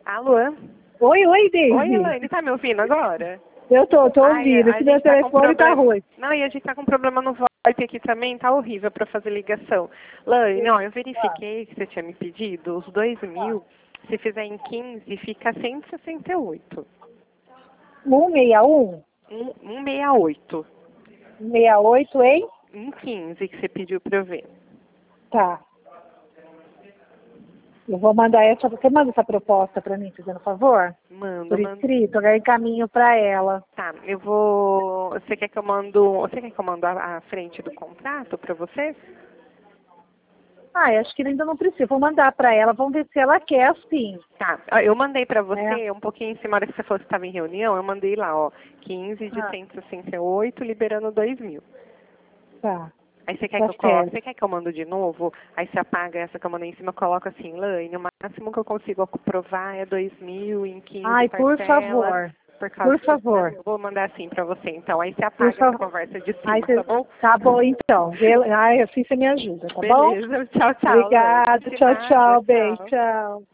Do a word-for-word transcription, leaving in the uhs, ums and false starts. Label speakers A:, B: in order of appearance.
A: Alô?
B: Oi, oi, Daisy.
A: Oi, Elaine, tá me ouvindo agora?
B: Eu tô, tô ouvindo.
A: Ai,
B: Esse meu
A: tá
B: telefone tá ruim.
A: Não, e a gente tá com problema no VoIP aqui também, tá horrível pra fazer ligação. Elaine, ó, eu verifiquei que você tinha me pedido, os dois mil, se fizer em quinze, fica cento e sessenta e oito.
B: cento e sessenta e um?
A: Um, cento e sessenta e oito.
B: sessenta e oito, hein?
A: Em quinze que você pediu pra eu ver.
B: Tá. Eu vou mandar essa. Você manda essa proposta pra mim, fazendo favor?
A: Manda,
B: Por
A: manda.
B: escrito, eu encaminho pra ela.
A: Tá, eu vou. Você quer que eu mando. Você quer que eu mando a, a frente do contrato pra você?
B: Ah, eu acho que ainda não precisa. Vou mandar pra ela. Vamos ver se ela quer assim.
A: Tá, ó, eu mandei pra você
B: É.
A: um pouquinho em cima, hora que você falou que estava em reunião, eu mandei lá, ó, quinze de
B: Ah,
A: cento e sessenta e oito, liberando dois mil.
B: tá.
A: Aí você quer
B: Tá
A: que eu coloque,
B: certo.
A: você quer que eu mando de novo? Aí você apaga essa que eu mandei em cima, coloca assim, Laine, o máximo que eu consigo aprovar é dois mil em quinze
B: Ai, por
A: parcelas.
B: favor.
A: Por causa
B: Por
A: disso, né?
B: favor.
A: Eu vou mandar assim pra você, então. Aí você
B: Por
A: apaga essa
B: favor.
A: conversa de
B: Ai,
A: cima,
B: cê...
A: tá bom?
B: Tá bom, então. Bele- Ai, assim você me ajuda, tá bom?
A: Beleza, tchau, tchau, Laine.
B: Obrigada.
A: De
B: Tchau,
A: nada,
B: tchau. Beijo.
A: tchau.
B: Tchau.